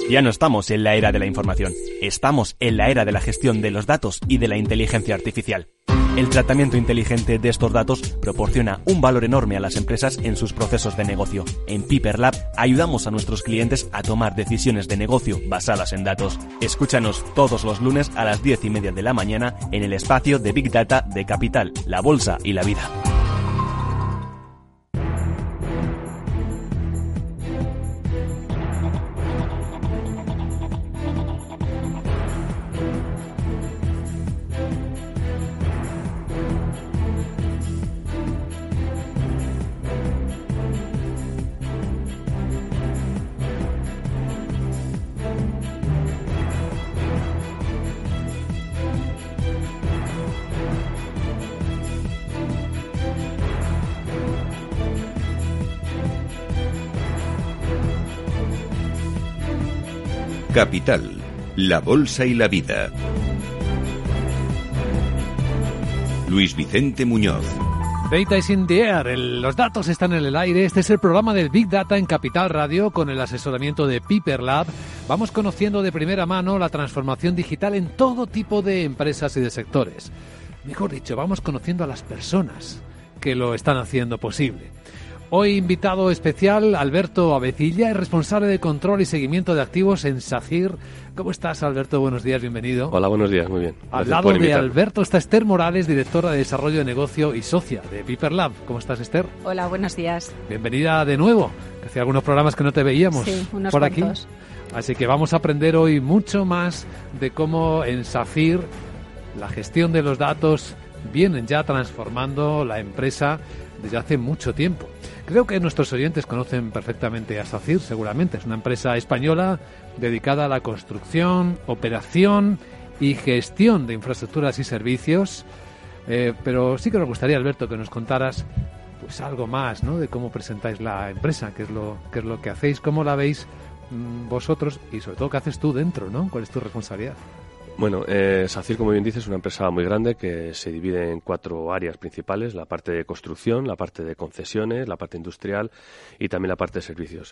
Ya no estamos en la era de la información, estamos en la era de la gestión de los datos y de la inteligencia artificial. El tratamiento inteligente de estos datos proporciona un valor enorme a las empresas en sus procesos de negocio. En Piper Lab ayudamos a nuestros clientes a tomar decisiones de negocio basadas en datos. Escúchanos todos los lunes a las 10:30 de la mañana en el espacio de Big Data de Capital, la Bolsa y la Vida. Capital, la Bolsa y la Vida. Luis Vicente Muñoz. Data is in the air, los datos están en el aire. Este es el programa del Big Data en Capital Radio con el asesoramiento de Piper Lab. Vamos conociendo de primera mano la transformación digital en todo tipo de empresas y de sectores. Mejor dicho, vamos conociendo a las personas que lo están haciendo posible. Hoy invitado especial, Alberto Avecilla, es responsable de control y seguimiento de activos en SACIR. ¿Cómo estás, Alberto? Buenos días, bienvenido. Hola, buenos días, muy bien. Al lado de Alberto está Esther Morales, directora de Desarrollo de Negocio y socia de Piper Lab. ¿Cómo estás, Esther? Hola, buenos días. Bienvenida de nuevo. Hacía algunos programas que no te veíamos por aquí. Así que vamos a aprender hoy mucho más de cómo en SACIR la gestión de los datos vienen ya transformando la empresa desde hace mucho tiempo. Creo que nuestros oyentes conocen perfectamente a SACIR, seguramente. Es una empresa española dedicada a la construcción, operación y gestión de infraestructuras y servicios. Pero sí que nos gustaría, Alberto, que nos contaras pues algo más, ¿no?, de cómo presentáis la empresa, qué es lo que hacéis, cómo la veis vosotros y sobre todo qué haces tú dentro, ¿no? ¿Cuál es tu responsabilidad? Bueno, SACIR, como bien dices, es una empresa muy grande que se divide en 4 áreas principales: la parte de construcción, la parte de concesiones, la parte industrial y también la parte de servicios.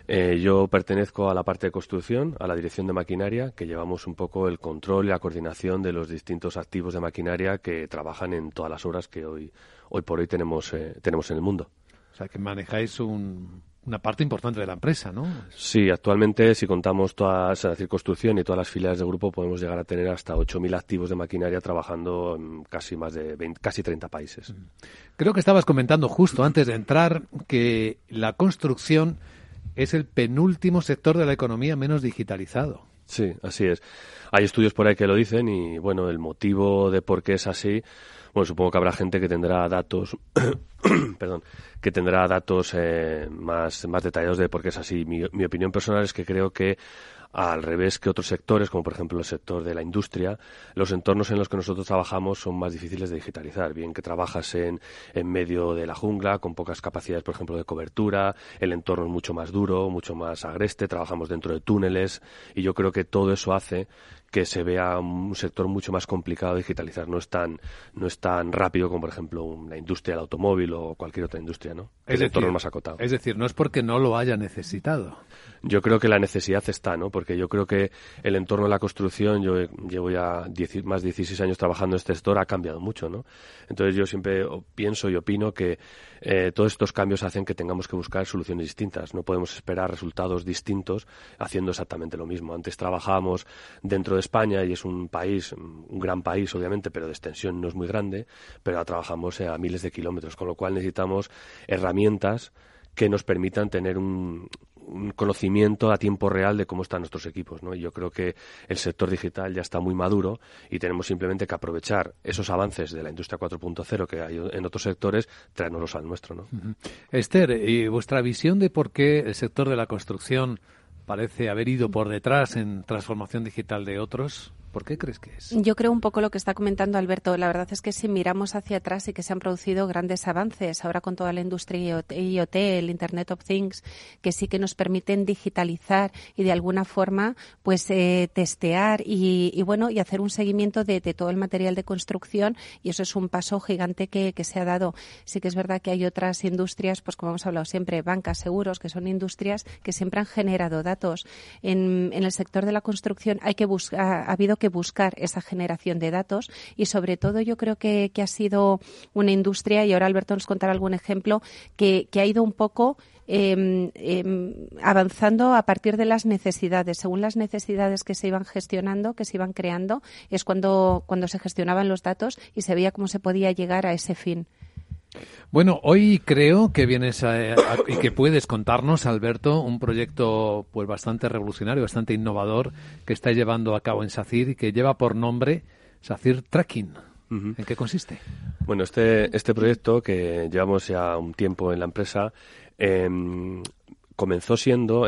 Yo pertenezco a la parte de construcción, a la dirección de maquinaria, que llevamos un poco el control y la coordinación de los distintos activos de maquinaria que trabajan en todas las obras que hoy por hoy tenemos en el mundo. O sea, que manejáis una parte importante de la empresa, ¿no? Sí, actualmente, si contamos toda SACIR Construcción y todas las filiales del grupo, podemos llegar a tener hasta 8.000 activos de maquinaria trabajando en casi 30 países. Creo que estabas comentando justo antes de entrar que la construcción es el penúltimo sector de la economía menos digitalizado. Sí, así es. Hay estudios por ahí que lo dicen y, bueno, el motivo de por qué es así, bueno, supongo que habrá gente que tendrá datos más detallados de por qué es así. Mi opinión personal es que creo que, al revés que otros sectores, como por ejemplo el sector de la industria, los entornos en los que nosotros trabajamos son más difíciles de digitalizar. Bien que trabajas en medio de la jungla, con pocas capacidades, por ejemplo, de cobertura, el entorno es mucho más duro, mucho más agreste, trabajamos dentro de túneles y yo creo que todo eso hace que se vea un sector mucho más complicado de digitalizar. No es tan rápido como, por ejemplo, la industria del automóvil o cualquier otra industria, ¿no? El entorno es más acotado. Es decir, no es porque no lo haya necesitado. Yo creo que la necesidad está, ¿no? Porque yo creo que el entorno de la construcción, yo llevo ya más de 16 años trabajando en este sector, ha cambiado mucho, ¿no? Entonces yo siempre pienso y opino que todos estos cambios hacen que tengamos que buscar soluciones distintas. No podemos esperar resultados distintos haciendo exactamente lo mismo. Antes trabajábamos dentro de España y es un gran país, obviamente, pero de extensión no es muy grande, pero ahora trabajamos a miles de kilómetros, con lo cual necesitamos herramientas que nos permitan tener un conocimiento a tiempo real de cómo están nuestros equipos, ¿no? Y yo creo que el sector digital ya está muy maduro y tenemos simplemente que aprovechar esos avances de la industria 4.0 que hay en otros sectores, traernos al nuestro, ¿no? Uh-huh. Esther, ¿y vuestra visión de por qué el sector de la construcción parece haber ido por detrás en transformación digital de otros? ¿Por qué crees que es? Yo creo un poco lo que está comentando Alberto. La verdad es que si miramos hacia atrás sí que se han producido grandes avances ahora con toda la industria IoT, el Internet of Things, que sí que nos permiten digitalizar y de alguna forma pues testear y hacer un seguimiento de todo el material de construcción, y eso es un paso gigante que se ha dado. Sí que es verdad que hay otras industrias, pues como hemos hablado siempre, bancas, seguros, que son industrias que siempre han generado datos. En el sector de la construcción ha habido que buscar esa generación de datos, y sobre todo yo creo que ha sido una industria, y ahora Alberto nos contará algún ejemplo, que ha ido un poco avanzando a partir de las necesidades. Según las necesidades que se iban gestionando, que se iban creando, es cuando se gestionaban los datos y se veía cómo se podía llegar a ese fin. Bueno, hoy creo que vienes y que puedes contarnos, Alberto, un proyecto pues bastante revolucionario, bastante innovador que está llevando a cabo en SACIR y que lleva por nombre SACIR Tracking. ¿En qué consiste? Bueno, este proyecto, que llevamos ya un tiempo en la empresa, comenzó siendo,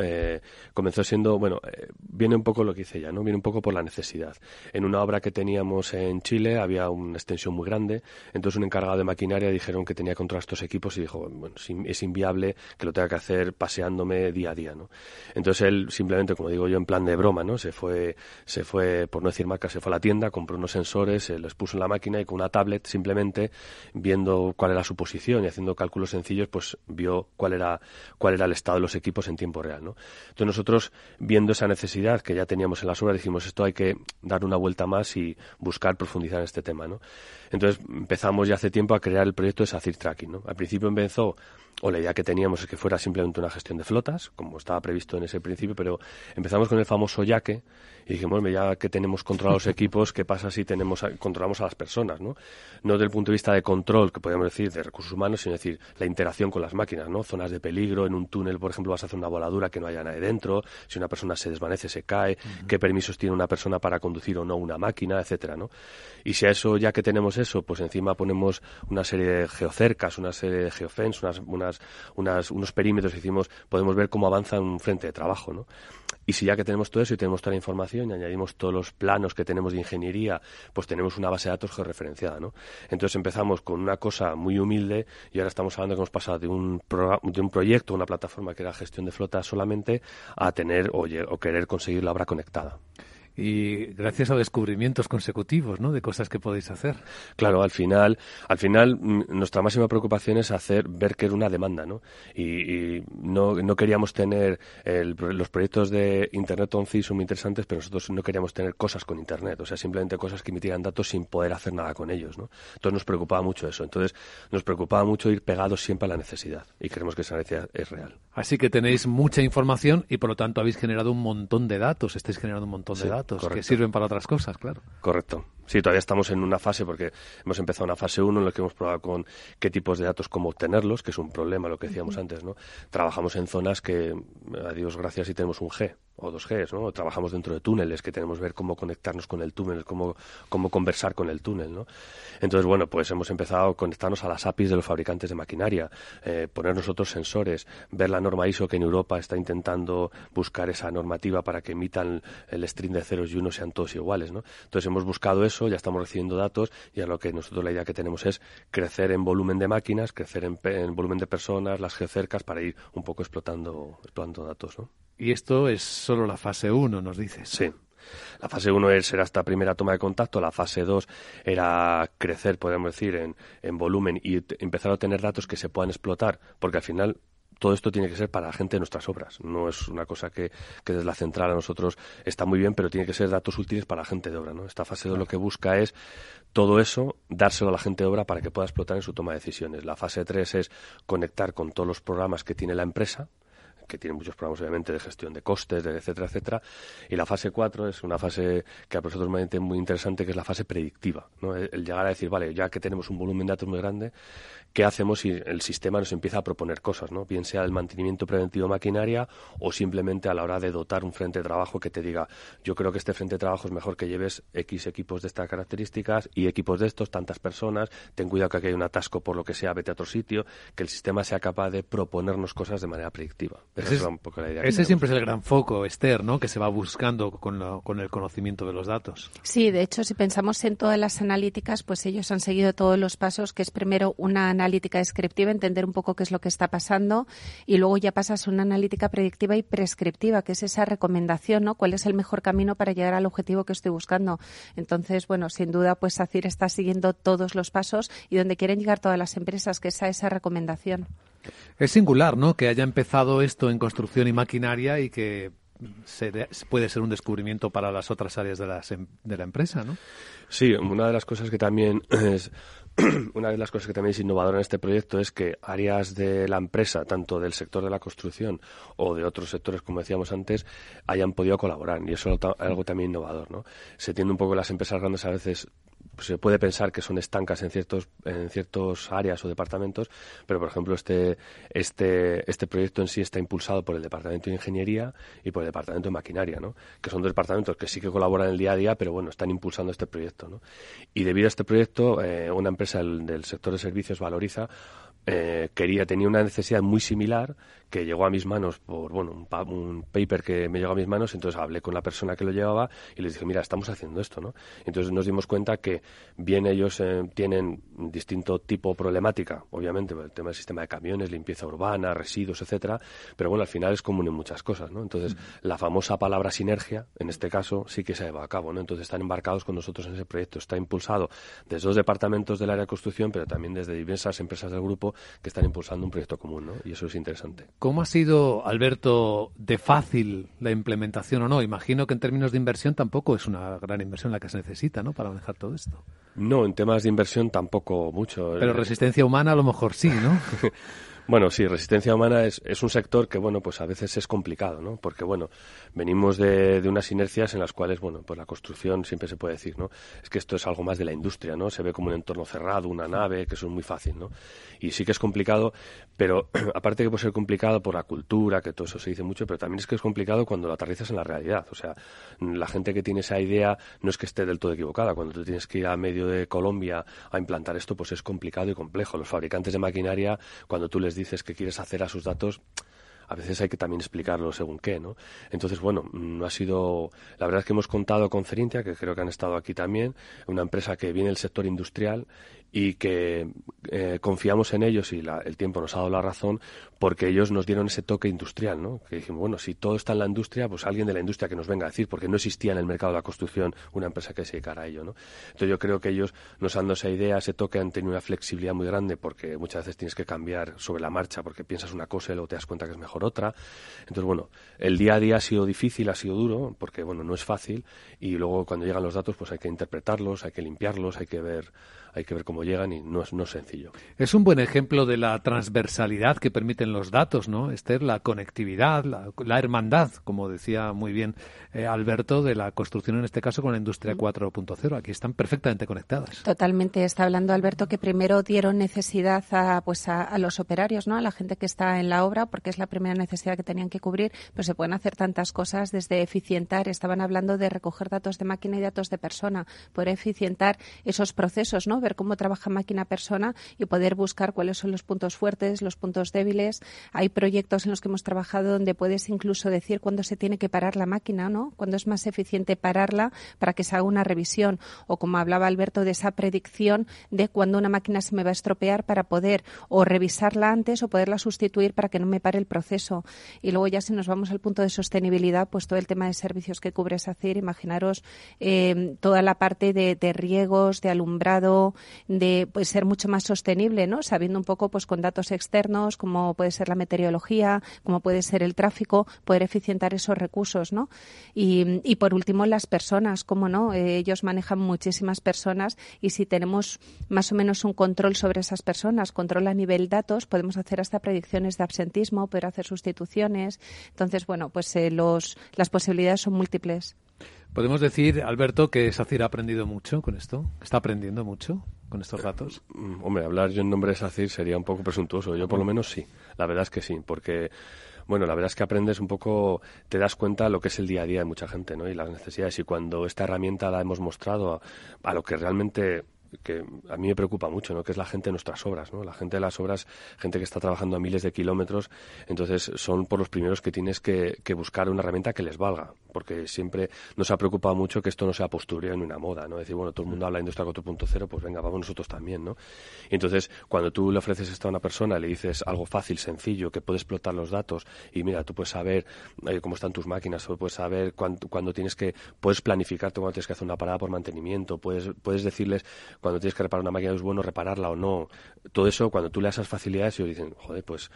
viene un poco lo que hice ya, ¿no? Viene un poco por la necesidad. En una obra que teníamos en Chile había una extensión muy grande, entonces un encargado de maquinaria dijeron que tenía que controlar estos equipos y dijo, bueno, es inviable que lo tenga que hacer paseándome día a día, ¿no? Entonces él simplemente, como digo yo, en plan de broma, ¿no? Se fue, por no decir marca, se fue a la tienda, compró unos sensores, los puso en la máquina y con una tablet, simplemente viendo cuál era su posición y haciendo cálculos sencillos, pues vio cuál era el estado de los equipos en tiempo real, ¿no? Entonces nosotros, viendo esa necesidad que ya teníamos en las obras, dijimos, esto hay que dar una vuelta más y buscar profundizar en este tema, ¿no? Entonces empezamos ya hace tiempo a crear el proyecto de SACIR Tracking, ¿no? Al principio empezó, o la idea que teníamos es que fuera simplemente una gestión de flotas, como estaba previsto en ese principio, pero empezamos con el famoso yaque y dijimos, ya que tenemos controlados los equipos, ¿qué pasa si controlamos a las personas, ¿no? No desde el punto de vista de control, que podríamos decir, de recursos humanos, sino decir, la interacción con las máquinas, ¿no? Zonas de peligro, en un túnel, por ejemplo, vas a hacer una voladura que no haya nadie dentro, si una persona se desvanece, se cae, qué permisos tiene una persona para conducir o no una máquina, etcétera, ¿no? Y si a eso, ya que tenemos eso, pues encima ponemos una serie de geocercas, una serie de geofence, unos perímetros, podemos ver cómo avanza un frente de trabajo, ¿no? Y si ya que tenemos todo eso y tenemos toda la información y añadimos todos los planos que tenemos de ingeniería, pues tenemos una base de datos georreferenciada, ¿no? Entonces empezamos con una cosa muy humilde y ahora estamos hablando que hemos pasado de un proyecto, una plataforma que era gestión de flota solamente, a tener o querer conseguir la obra conectada. Y gracias a descubrimientos consecutivos, ¿no?, de cosas que podéis hacer. Claro, al final nuestra máxima preocupación es ver que era una demanda, ¿no? Y no queríamos tener los proyectos de Internet on Things son muy interesantes, pero nosotros no queríamos tener cosas con Internet, o sea, simplemente cosas que emitieran datos sin poder hacer nada con ellos, ¿no? Entonces nos preocupaba mucho eso. Entonces nos preocupaba mucho ir pegados siempre a la necesidad y creemos que esa necesidad es real. Así que tenéis mucha información y por lo tanto habéis generado un montón de datos, estáis generando un montón de datos. Correcto. Que sirven para otras cosas, claro. Correcto. Sí, todavía estamos en una fase, porque hemos empezado una fase 1 en la que hemos probado con qué tipos de datos, cómo obtenerlos, que es un problema, lo que decíamos antes, ¿no? Trabajamos en zonas que, a Dios gracias, sí tenemos un G o 2Gs, ¿no? Trabajamos dentro de túneles, que tenemos que ver cómo conectarnos con el túnel, cómo conversar con el túnel, ¿no? Entonces, bueno, pues hemos empezado a conectarnos a las APIs de los fabricantes de maquinaria, poner nosotros sensores, ver la norma ISO, que en Europa está intentando buscar esa normativa para que emitan el string de ceros y unos sean todos iguales, ¿no? Entonces hemos buscado eso, ya estamos recibiendo datos y a lo que nosotros la idea que tenemos es crecer en volumen de máquinas, crecer en volumen de personas, las geocercas, para ir un poco explotando datos, ¿no? Y esto es solo la fase 1, nos dices. Sí. La fase 1 era esta primera toma de contacto, la fase 2 era crecer, podríamos decir, en volumen y empezar a tener datos que se puedan explotar, porque al final todo esto tiene que ser para la gente de nuestras obras. No es una cosa que desde la central a nosotros está muy bien, pero tiene que ser datos útiles para la gente de obra, ¿no? Esta fase 2 lo que busca es todo eso, dárselo a la gente de obra para que pueda explotar en su toma de decisiones. La fase 3 es conectar con todos los programas que tiene la empresa, que tiene muchos programas obviamente de gestión de costes, etcétera, etcétera. Y la fase 4 es una fase que a nosotros me parece muy interesante, que es la fase predictiva, ¿no? El llegar a decir, vale, ya que tenemos un volumen de datos muy grande, ¿qué hacemos si el sistema nos empieza a proponer cosas, ¿no? Bien sea el mantenimiento preventivo de maquinaria o simplemente a la hora de dotar un frente de trabajo que te diga, yo creo que este frente de trabajo es mejor que lleves X equipos de estas características y equipos de estos, tantas personas, ten cuidado que aquí hay un atasco por lo que sea, vete a otro sitio, que el sistema sea capaz de proponernos cosas de manera predictiva. Esa es un poco la idea. Ese siempre es el gran foco, Esther, ¿no? Que se va buscando con el conocimiento de los datos. Sí, de hecho, si pensamos en todas las analíticas, pues ellos han seguido todos los pasos, que es primero una analítica descriptiva, entender un poco qué es lo que está pasando, y luego ya pasas a una analítica predictiva y prescriptiva, que es esa recomendación, ¿no? ¿Cuál es el mejor camino para llegar al objetivo que estoy buscando? Entonces, bueno, sin duda, pues SACIR está siguiendo todos los pasos y donde quieren llegar todas las empresas, que es a esa recomendación. Es singular, ¿no?, que haya empezado esto en construcción y maquinaria y que puede ser un descubrimiento para las otras áreas de la empresa, ¿no? Sí, una de las cosas que también es innovadora en este proyecto es que áreas de la empresa, tanto del sector de la construcción o de otros sectores, como decíamos antes, hayan podido colaborar, y eso es algo también innovador, ¿no? Se tiende un poco, las empresas grandes a veces se puede pensar que son estancas en ciertos áreas o departamentos, pero por ejemplo este proyecto en sí está impulsado por el Departamento de Ingeniería y por el Departamento de Maquinaria, ¿no? Que son dos departamentos que sí que colaboran en el día a día, pero bueno, están impulsando este proyecto, ¿no? Y debido a este proyecto, una empresa del sector de servicios, Valoriza, tenía una necesidad muy similar, que llegó a mis manos por un paper que me llegó a mis manos. Entonces hablé con la persona que lo llevaba y les dije, mira, estamos haciendo esto, ¿no? Entonces nos dimos cuenta que bien ellos tienen distinto tipo de problemática, obviamente, el tema del sistema de camiones, limpieza urbana, residuos, etcétera, pero bueno, al final es común en muchas cosas, ¿no? Entonces la famosa palabra sinergia, en este caso, sí que se lleva a cabo, ¿no? Entonces están embarcados con nosotros en ese proyecto. Está impulsado desde 2 departamentos del área de construcción, pero también desde diversas empresas del grupo que están impulsando un proyecto común, ¿no? Y eso es interesante. ¿Cómo ha sido, Alberto, de fácil la implementación o no? Imagino que en términos de inversión tampoco es una gran inversión la que se necesita, ¿no?, para manejar todo esto. No, en temas de inversión tampoco mucho. Pero resistencia humana a lo mejor sí, ¿no? Bueno, sí, resistencia humana es un sector que, bueno, pues a veces es complicado, ¿no? Porque, bueno, venimos de unas inercias en las cuales, bueno, pues la construcción siempre se puede decir, ¿no? Es que esto es algo más de la industria, ¿no? Se ve como un entorno cerrado, una nave, que eso es muy fácil, ¿no? Y sí que es complicado, pero aparte que puede ser complicado por la cultura, que todo eso se dice mucho, pero también es que es complicado cuando lo aterrizas en la realidad. O sea, la gente que tiene esa idea no es que esté del todo equivocada. Cuando tú tienes que ir a medio de Colombia a implantar esto, pues es complicado y complejo. Los fabricantes de maquinaria, cuando tú les dices que quieres hacer a sus datos, a veces hay que también explicarlo según qué, ¿no? Entonces, bueno, no ha sido... La verdad es que hemos contado con Cerintia, que creo que han estado aquí también, una empresa que viene del sector industrial y que confiamos en ellos, y el tiempo nos ha dado la razón, porque ellos nos dieron ese toque industrial, ¿no? Que dijimos, bueno, si todo está en la industria, pues alguien de la industria que nos venga a decir, porque no existía en el mercado de la construcción una empresa que se dedicara a ello, ¿no? Entonces yo creo que ellos nos han dado esa idea, ese toque, han tenido una flexibilidad muy grande, porque muchas veces tienes que cambiar sobre la marcha, porque piensas una cosa y luego te das cuenta que es mejor otra. Entonces, bueno, el día a día ha sido difícil, ha sido duro, porque, bueno, no es fácil, y luego cuando llegan los datos, pues hay que interpretarlos, hay que limpiarlos, hay que ver cómo llegan, y no es sencillo. Es un buen ejemplo de la transversalidad que permiten los datos, ¿no, Esther? La conectividad, la hermandad, como decía muy bien Alberto, de la construcción, en este caso con la industria 4.0. Aquí están perfectamente conectadas. Totalmente. Está hablando Alberto que primero dieron necesidad a los operarios, ¿no?, a la gente que está en la obra, porque es la primera necesidad que tenían que cubrir, pero se pueden hacer tantas cosas desde eficientar. Estaban hablando de recoger datos de máquina y datos de persona, poder eficientar esos procesos, ¿no?, ver cómo trabaja máquina-persona y poder buscar cuáles son los puntos fuertes, los puntos débiles. Hay proyectos en los que hemos trabajado donde puedes incluso decir cuándo se tiene que parar la máquina, ¿no?, cuándo es más eficiente pararla para que se haga una revisión, o como hablaba Alberto, de esa predicción de cuándo una máquina se me va a estropear para poder o revisarla antes o poderla sustituir para que no me pare el proceso. Y luego ya si nos vamos al punto de sostenibilidad, pues todo el tema de servicios que cubre SACIR, imaginaros toda la parte de riegos, de alumbrado, de pues ser mucho más sostenible, ¿no?, sabiendo un poco pues con datos externos, como puede ser la meteorología, como puede ser el tráfico, poder eficientar esos recursos, ¿no? Y por último, las personas, ¿cómo no? Ellos manejan muchísimas personas, y si tenemos más o menos un control sobre esas personas, control a nivel datos, podemos hacer hasta predicciones de absentismo, poder hacer sustituciones. Entonces, bueno, pues las posibilidades son múltiples. ¿Podemos decir, Alberto, que SACIR ha aprendido mucho con esto? ¿Está aprendiendo mucho con estos datos? Hombre, hablar yo en nombre de SACIR sería un poco presuntuoso. Yo por lo menos sí, la verdad es que sí, porque... Bueno, la verdad es que aprendes un poco, te das cuenta de lo que es el día a día de mucha gente, ¿no?, y las necesidades. Y cuando esta herramienta la hemos mostrado a lo que realmente que a mí me preocupa mucho, ¿no? Que es la gente de nuestras obras, ¿no? La gente de las obras, gente que está trabajando a miles de kilómetros, entonces son por los primeros que tienes que buscar una herramienta que les valga, porque siempre nos ha preocupado mucho que esto no sea postureo ni una moda, ¿no? Decir, bueno, todo el mundo habla de Industria 4.0, pues venga, vamos nosotros también, ¿no? Y entonces, cuando tú le ofreces esto a una persona, le dices algo fácil, sencillo, que puede explotar los datos, y mira, tú puedes saber cómo están tus máquinas, o puedes saber cuándo puedes planificarte cuando tienes que hacer una parada por mantenimiento, puedes decirles cuando tienes que reparar una máquina es bueno repararla o no. Todo eso, cuando tú le das esas facilidades, ellos dicen, joder, pues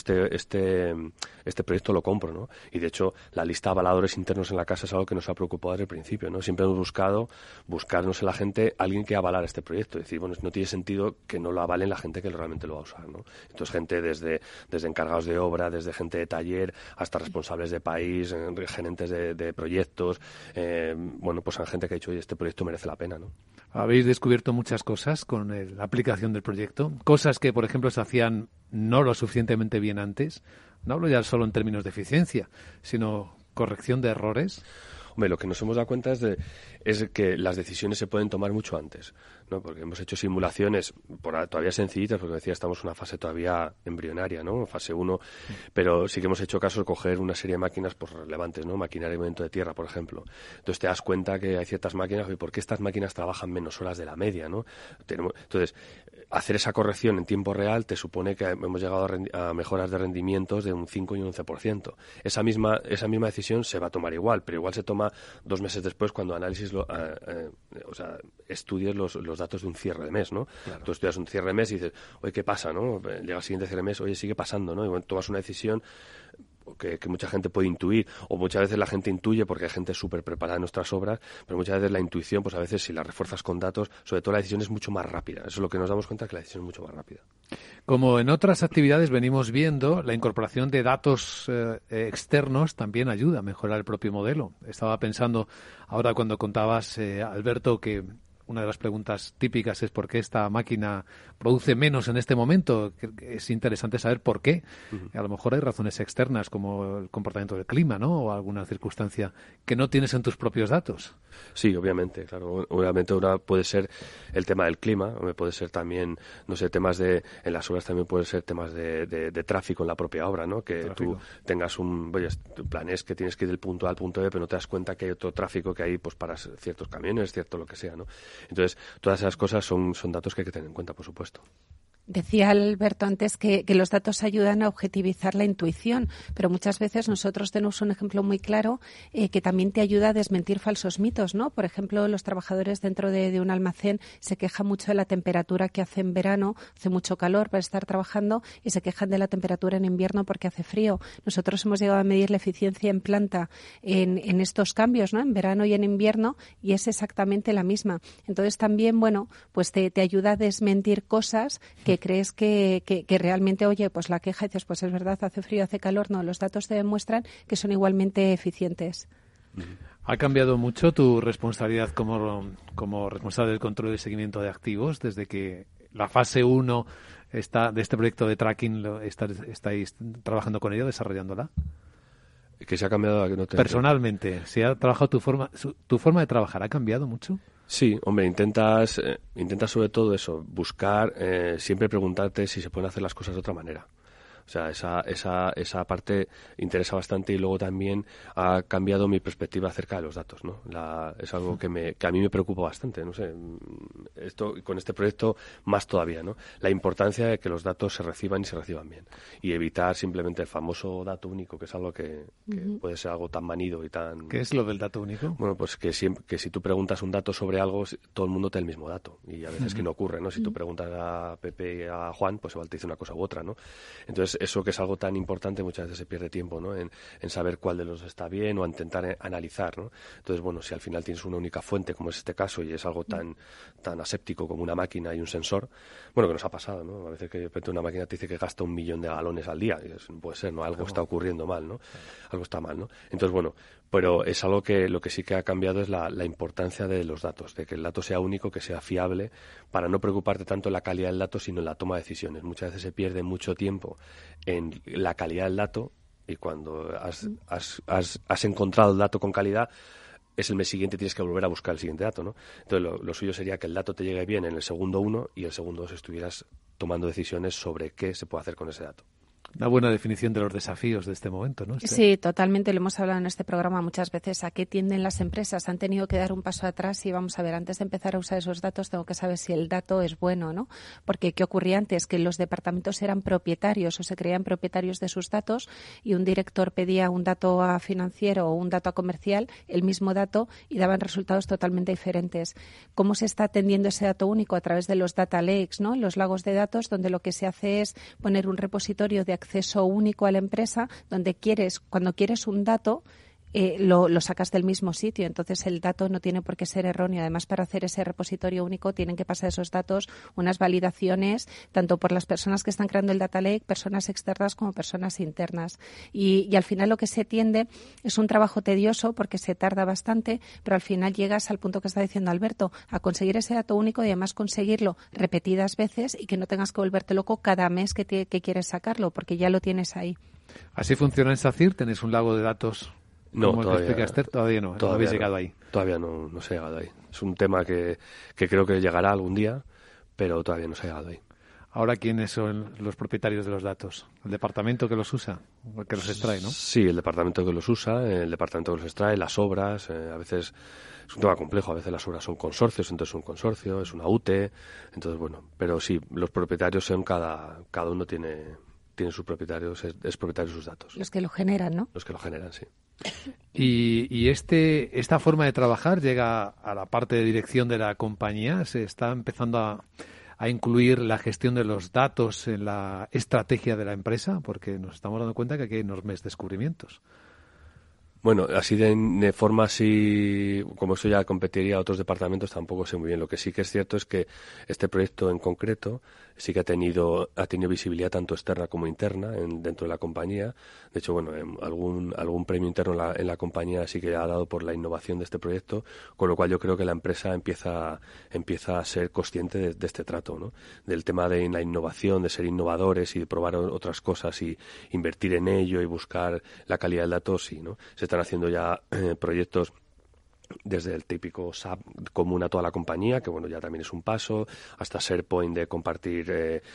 este proyecto lo compro, ¿no? Y de hecho, la lista de avaladores internos en la casa es algo que nos ha preocupado desde el principio, ¿no? Siempre hemos buscarnos en la gente alguien que avalara este proyecto. Es decir, bueno, no tiene sentido que no lo avalen la gente que realmente lo va a usar, ¿no? Entonces, gente desde encargados de obra, desde gente de taller, hasta responsables de país, gerentes de proyectos, bueno, pues hay gente que ha dicho, oye, este proyecto merece la pena, ¿no? Habéis descubierto muchas cosas con la aplicación del proyecto, cosas que, por ejemplo, se hacían no lo suficientemente bien antes. No hablo ya solo en términos de eficiencia, sino corrección de errores. Hombre, lo que nos hemos dado cuenta es que las decisiones se pueden tomar mucho antes, ¿no? Porque hemos hecho simulaciones todavía sencillitas, porque decía, estamos en una fase todavía embrionaria, ¿no? Fase 1, pero sí que hemos hecho caso de coger una serie de máquinas pues relevantes, ¿no? Maquinaria de movimiento de tierra, por ejemplo. Entonces te das cuenta que hay ciertas máquinas, ¿y por qué estas máquinas trabajan menos horas de la media, ¿no? Entonces, hacer esa corrección en tiempo real te supone que hemos llegado a mejoras de rendimientos de un 5 y un 11%. Esa misma decisión se va a tomar igual, pero igual se toma 2 meses después cuando estudies los datos de un cierre de mes, ¿no? Claro. Tú estudias un cierre de mes y dices, oye, ¿qué pasa, no? Llega el siguiente cierre de mes, oye, sigue pasando, ¿no? Y bueno, tomas una decisión que mucha gente puede intuir, o muchas veces la gente intuye porque hay gente súper preparada en nuestras obras, pero muchas veces la intuición, pues a veces si la refuerzas con datos, sobre todo la decisión es mucho más rápida. Eso es lo que nos damos cuenta, que la decisión es mucho más rápida. Como en otras actividades venimos viendo, la incorporación de datos externos también ayuda a mejorar el propio modelo. Estaba pensando ahora cuando contabas, Alberto, que una de las preguntas típicas es ¿por qué esta máquina produce menos en este momento? Es interesante saber por qué. A lo mejor hay razones externas como el comportamiento del clima, ¿no? O alguna circunstancia que no tienes en tus propios datos. Sí, obviamente, claro. Obviamente una puede ser el tema del clima, puede ser también, no sé, en las obras también puede ser temas de tráfico en la propia obra, ¿no? Que tráfico. Tú tengas tu plan es que tienes que ir del punto A al punto B, pero no te das cuenta que hay otro tráfico que hay pues para ciertos camiones, cierto lo que sea, ¿no? Entonces, todas esas cosas son datos que hay que tener en cuenta, por supuesto. Decía Alberto antes que los datos ayudan a objetivizar la intuición, pero muchas veces nosotros tenemos un ejemplo muy claro que también te ayuda a desmentir falsos mitos, ¿no? Por ejemplo, los trabajadores dentro de un almacén se quejan mucho de la temperatura que hace en verano, hace mucho calor para estar trabajando, y se quejan de la temperatura en invierno porque hace frío. Nosotros hemos llegado a medir la eficiencia en planta en estos cambios, ¿no? En verano y en invierno, y es exactamente la misma. Entonces también, bueno, pues te ayuda a desmentir cosas que crees que realmente, oye, pues la queja, dices, pues es verdad, hace frío, hace calor. No, los datos te demuestran que son igualmente eficientes. ¿Ha cambiado mucho tu responsabilidad como responsable del control y seguimiento de activos desde que la fase 1 de este proyecto de tracking estáis trabajando con ella, desarrollándola? Que se ha cambiado. Personalmente, ¿se ha trabajado tu forma de trabajar? ¿Ha cambiado mucho? Sí, hombre, intentas sobre todo eso, buscar, siempre preguntarte si se pueden hacer las cosas de otra manera. O sea, esa parte interesa bastante, y luego también ha cambiado mi perspectiva acerca de los datos, ¿no? Es algo que a mí me preocupa bastante, no sé, con este proyecto más todavía, ¿no? La importancia de que los datos se reciban y se reciban bien, y evitar simplemente el famoso dato único, que es algo que puede ser algo tan manido y tan... ¿Qué es lo del dato único? Bueno, pues que si tú preguntas un dato sobre algo, todo el mundo te da el mismo dato, y a veces que no ocurre, ¿no? Si tú preguntas a Pepe y a Juan, pues igual te dice una cosa u otra, ¿no? Entonces, eso que es algo tan importante, muchas veces se pierde tiempo, ¿no? En saber cuál de los está bien, o a intentar analizar, ¿no? Entonces, bueno, si al final tienes una única fuente, como es este caso, y es algo tan aséptico como una máquina y un sensor, bueno, que nos ha pasado, ¿no? A veces que de repente una máquina te dice que gasta 1 millón de galones al día, y eso no puede ser, ¿no? Algo está ocurriendo mal, ¿no? Algo está mal, ¿no? Entonces, bueno, pero es algo que lo que sí que ha cambiado es la importancia de los datos, de que el dato sea único, que sea fiable, para no preocuparte tanto en la calidad del dato, sino en la toma de decisiones. Muchas veces se pierde mucho tiempo en la calidad del dato, y cuando has encontrado el dato con calidad, es el mes siguiente tienes que volver a buscar el siguiente dato, ¿no? Entonces lo suyo sería que el dato te llegue bien en el segundo 1 y el segundo 2 estuvieras tomando decisiones sobre qué se puede hacer con ese dato. Una buena definición de los desafíos de este momento, ¿no? Sí, totalmente. Lo hemos hablado en este programa muchas veces. ¿A qué tienden las empresas? Han tenido que dar un paso atrás y vamos a ver, antes de empezar a usar esos datos tengo que saber si el dato es bueno, ¿no? Porque ¿qué ocurría antes? Que los departamentos eran propietarios o se creían propietarios de sus datos y un director pedía un dato a financiero o un dato a comercial, el mismo dato, y daban resultados totalmente diferentes. ¿Cómo se está atendiendo ese dato único? A través de los data lakes, ¿no? Los lagos de datos, donde lo que se hace es poner un repositorio de acceso único a la empresa, donde cuando quieres un dato, lo sacas del mismo sitio. Entonces el dato no tiene por qué ser erróneo. Además, para hacer ese repositorio único tienen que pasar esos datos unas validaciones tanto por las personas que están creando el data lake, personas externas como personas internas. Y al final lo que se tiende es un trabajo tedioso porque se tarda bastante, pero al final llegas al punto que está diciendo Alberto, a conseguir ese dato único y además conseguirlo repetidas veces y que no tengas que volverte loco cada mes que quieres sacarlo, porque ya lo tienes ahí. ¿Así funciona en SACIR? ¿Tenéis un lago de datos? No, todavía no. No habéis llegado ahí. Todavía no se ha llegado ahí. Es un tema que creo que llegará algún día, pero todavía no se ha llegado ahí. Ahora, ¿quiénes son los propietarios de los datos? ¿El departamento que los usa? ¿El que los extrae, no? Sí, el departamento que los usa, el departamento que los extrae, las obras. A veces es un tema complejo. A veces las obras son consorcios, entonces un consorcio, es una UTE. Entonces, bueno, pero sí, los propietarios son cada uno tiene sus propietarios, es propietario de sus datos. Los que lo generan, ¿no? Los que lo generan, sí. Y esta forma de trabajar llega a la parte de dirección de la compañía. Se está empezando a incluir la gestión de los datos en la estrategia de la empresa, porque nos estamos dando cuenta que aquí hay enormes descubrimientos. Bueno, así de forma así, como eso ya competiría a otros departamentos, tampoco sé muy bien. Lo que sí que es cierto es que este proyecto en concreto sí que ha tenido visibilidad tanto externa como interna dentro de la compañía. De hecho, bueno, algún premio interno en la compañía sí que ha dado por la innovación de este proyecto, con lo cual yo creo que la empresa empieza a ser consciente de este trato, ¿no? Del tema de la innovación, de ser innovadores y de probar otras cosas y invertir en ello y buscar la calidad del dato, sí, ¿no? Se están haciendo ya proyectos desde el típico SAP común a toda la compañía, que bueno, ya también es un paso, hasta SharePoint de compartir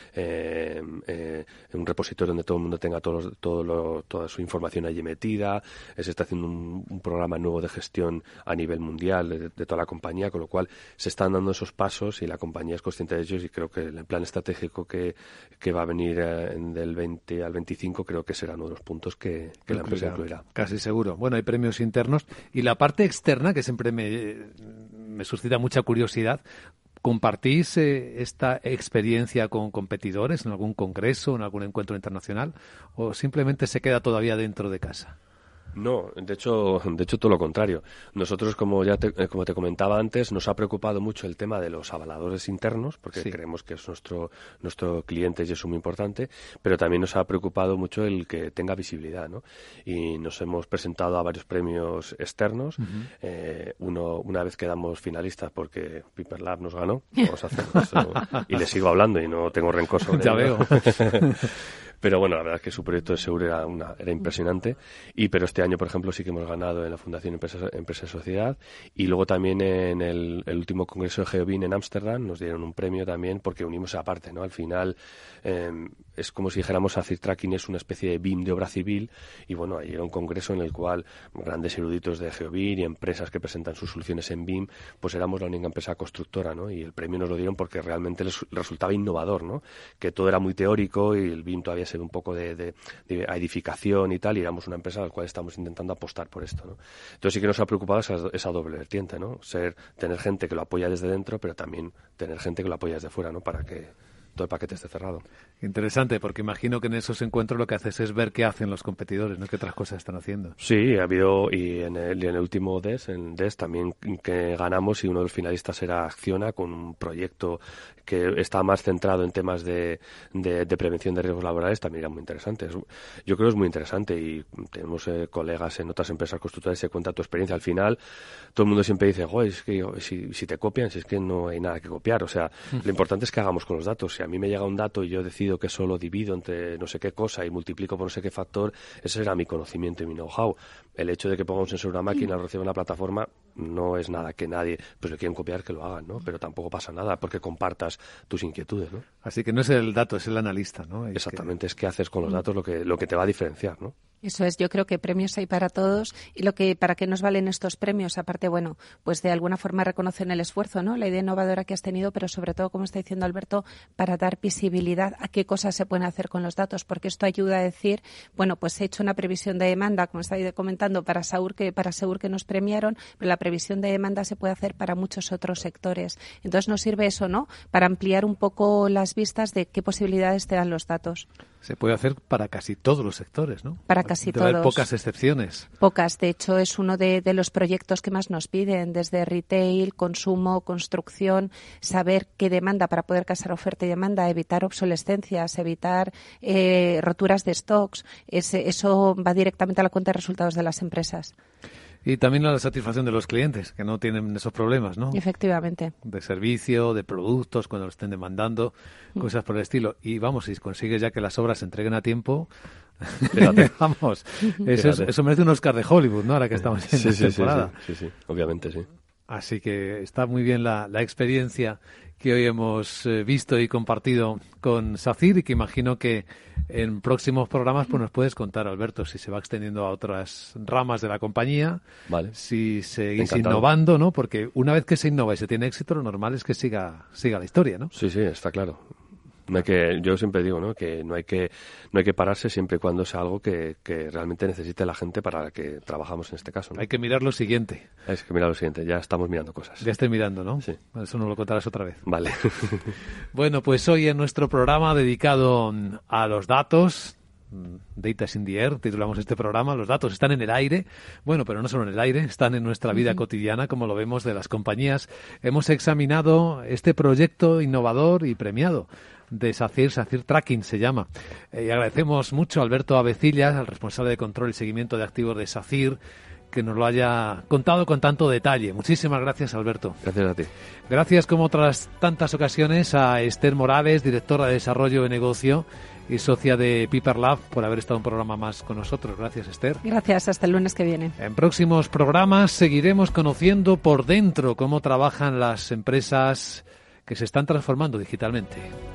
un repositorio donde todo el mundo tenga toda su información allí metida. Se está haciendo un programa nuevo de gestión a nivel mundial de toda la compañía, con lo cual se están dando esos pasos y la compañía es consciente de ellos, y creo que el plan estratégico que va a venir del 20 al 25 creo que será uno de los puntos que la empresa incluirá. Casi seguro. Bueno, hay premios internos y la parte externa, que siempre me suscita mucha curiosidad. ¿Compartís esta experiencia con competidores en algún congreso, en algún encuentro internacional, o simplemente se queda todavía dentro de casa? No, de hecho todo lo contrario. Nosotros, como te comentaba antes, nos ha preocupado mucho el tema de los avaladores internos, porque sí, creemos que es nuestro cliente y es muy importante, pero también nos ha preocupado mucho el que tenga visibilidad, ¿no? Y nos hemos presentado a varios premios externos. Una vez quedamos finalistas porque Piper Lab nos ganó. Vamos a hacer eso, y le sigo hablando y no tengo rencor sobre ya ello. Veo. Pero bueno, la verdad es que su proyecto de seguro era impresionante. Pero este año, por ejemplo, sí que hemos ganado en la Fundación Empresa y Sociedad. Y luego también en el último congreso de GeoBIM en Ámsterdam nos dieron un premio también porque unimos esa parte, ¿no? Al final es como si dijéramos ACIR Tracking es una especie de BIM de obra civil. Y bueno, ahí era un congreso en el cual grandes eruditos de GeoBIM y empresas que presentan sus soluciones en BIM, pues éramos la única empresa constructora, ¿no? Y el premio nos lo dieron porque realmente les resultaba innovador, ¿no? Que todo era muy teórico y el BIM todavía se ve un poco de edificación y tal, y éramos una empresa a la cual estamos intentando apostar por esto, ¿no? Entonces sí que nos ha preocupado esa doble vertiente, ¿no? Tener gente que lo apoya desde dentro, pero también tener gente que lo apoya desde fuera, ¿no? Para que todo el paquete esté cerrado. Interesante, porque imagino que en esos encuentros lo que haces es ver qué hacen los competidores, ¿no? Qué otras cosas están haciendo. Sí, ha habido, y en el último DES también que ganamos, y uno de los finalistas era Acciona, con un proyecto que está más centrado en temas de prevención de riesgos laborales, también era muy interesante. Yo creo que es muy interesante, y tenemos colegas en otras empresas constructoras y se cuenta tu experiencia. Al final, todo el mundo siempre dice, es que si te copian, si es que no hay nada que copiar. O sea, lo importante es que hagamos con los datos. Si a mí me llega un dato y yo decido que solo divido entre no sé qué cosa y multiplico por no sé qué factor, ese será mi conocimiento y mi know-how. El hecho de que ponga un sensor en una máquina, lo reciba en una plataforma, no es nada que nadie, pues le quieren copiar, que lo hagan, ¿no? Pero tampoco pasa nada porque compartas tus inquietudes, ¿no? Así que no es el dato, es el analista, ¿no? Exactamente, es qué haces con los datos lo que te va a diferenciar, ¿no? Eso es, yo creo que premios hay para todos y ¿para qué nos valen estos premios? Aparte, bueno, pues de alguna forma reconocen el esfuerzo, ¿no? La idea innovadora que has tenido, pero sobre todo, como está diciendo Alberto, para dar visibilidad a qué cosas se pueden hacer con los datos, porque esto ayuda a decir, bueno, pues he hecho una previsión de demanda, como está comentando, para Segur que nos premiaron, pero la previsión de demanda se puede hacer para muchos otros sectores. Entonces nos sirve eso, ¿no? Para ampliar un poco las vistas de qué posibilidades te dan los datos. Se puede hacer para casi todos los sectores, ¿no? Para casi Debe todos. haber pocas excepciones. Pocas. De hecho, es uno de los proyectos que más nos piden, desde retail, consumo, construcción, saber qué demanda para poder casar oferta y demanda, evitar obsolescencias, evitar roturas de stocks. Eso va directamente a la cuenta de resultados de las empresas. Y también a la satisfacción de los clientes, que no tienen esos problemas, ¿no? Efectivamente. De servicio, de productos, cuando lo estén demandando, cosas por el estilo. Y vamos, si consigues ya que las obras se entreguen a tiempo, vamos, eso merece un Oscar de Hollywood, ¿no? Ahora que estamos en la temporada. Sí, obviamente sí. Así que está muy bien la experiencia que hoy hemos visto y compartido con SACIR y que imagino que en próximos programas pues nos puedes contar, Alberto, si se va extendiendo a otras ramas de la compañía, vale. Si seguís innovando, ¿no? Porque una vez que se innova y se tiene éxito, lo normal es que siga la historia, ¿no? Sí, está claro. Yo siempre digo, ¿no? Que no hay que pararse siempre y cuando sea algo que realmente necesite la gente para la que trabajamos en este caso, ¿no? Hay que mirar lo siguiente. Ya estamos mirando cosas. Ya estoy mirando, ¿no? Sí. Eso nos lo contarás otra vez. Vale. Bueno, pues hoy en nuestro programa dedicado a los datos, Data is in the Air, titulamos este programa. Los datos están en el aire, bueno, pero no solo en el aire, están en nuestra vida cotidiana, como lo vemos de las compañías. Hemos examinado este proyecto innovador y premiado de SACIR Tracking se llama. Y agradecemos mucho a Alberto Avecillas, al responsable de control y seguimiento de activos de SACIR, que nos lo haya contado con tanto detalle. Muchísimas gracias, Alberto. Gracias a ti. Gracias, como otras tantas ocasiones, a Esther Morales, directora de Desarrollo de Negocio y socia de Piper Lab, por haber estado un programa más con nosotros. Gracias, Esther. Gracias, hasta el lunes que viene. En próximos programas seguiremos conociendo por dentro cómo trabajan las empresas que se están transformando digitalmente.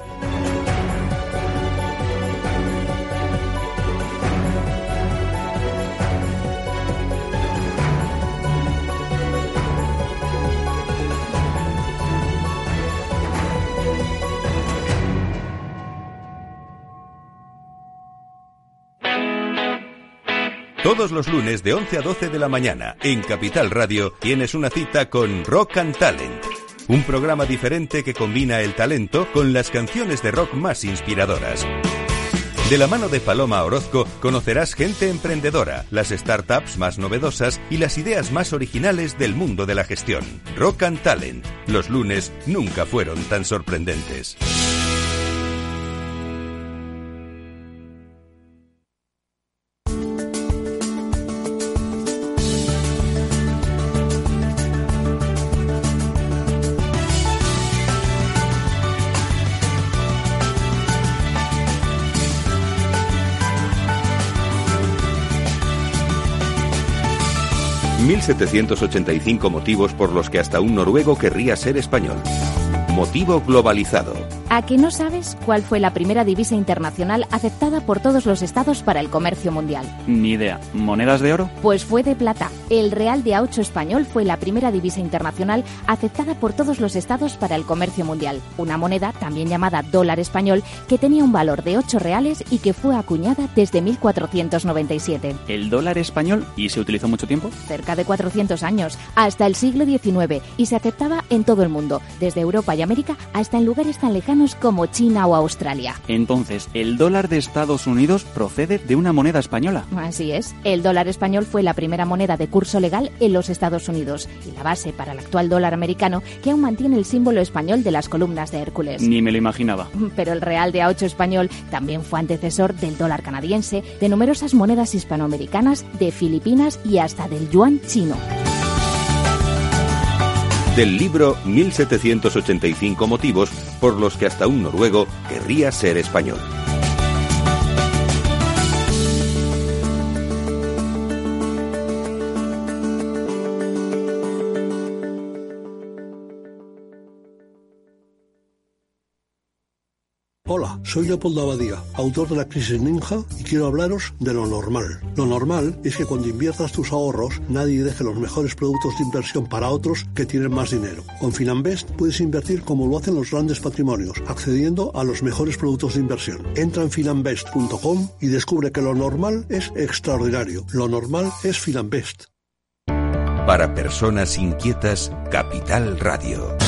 Todos los lunes de 11 a 12 de la mañana, en Capital Radio, tienes una cita con Rock and Talent. Un programa diferente que combina el talento con las canciones de rock más inspiradoras. De la mano de Paloma Orozco conocerás gente emprendedora, las startups más novedosas y las ideas más originales del mundo de la gestión. Rock and Talent. Los lunes nunca fueron tan sorprendentes. ...1785 motivos por los que hasta un noruego querría ser español. Motivo globalizado. ¿A que no sabes cuál fue la primera divisa internacional aceptada por todos los estados para el comercio mundial? Ni idea. ¿Monedas de oro? Pues fue de plata. El real de A8 español fue la primera divisa internacional aceptada por todos los estados para el comercio mundial. Una moneda, también llamada dólar español, que tenía un valor de 8 reales y que fue acuñada desde 1497. ¿El dólar español? ¿Y se utilizó mucho tiempo? Cerca de 400 años, hasta el siglo XIX, y se aceptaba en todo el mundo, desde Europa y América hasta en lugares tan lejanos como China o Australia. Entonces, ¿el dólar de Estados Unidos procede de una moneda española? Así es. El dólar español fue la primera moneda de curso legal en los Estados Unidos y la base para el actual dólar americano, que aún mantiene el símbolo español de las columnas de Hércules. Ni me lo imaginaba. Pero el real de A8 español también fue antecesor del dólar canadiense, de numerosas monedas hispanoamericanas, de Filipinas y hasta del yuan chino. Del libro 1785 motivos por los que hasta un noruego querría ser español. Soy Leopoldo Abadía, autor de La Crisis Ninja, y quiero hablaros de lo normal. Lo normal es que cuando inviertas tus ahorros, nadie deje los mejores productos de inversión para otros que tienen más dinero. Con Finanbest puedes invertir como lo hacen los grandes patrimonios, accediendo a los mejores productos de inversión. Entra en finanbest.com y descubre que lo normal es extraordinario. Lo normal es Finanbest. Para personas inquietas, Capital Radio.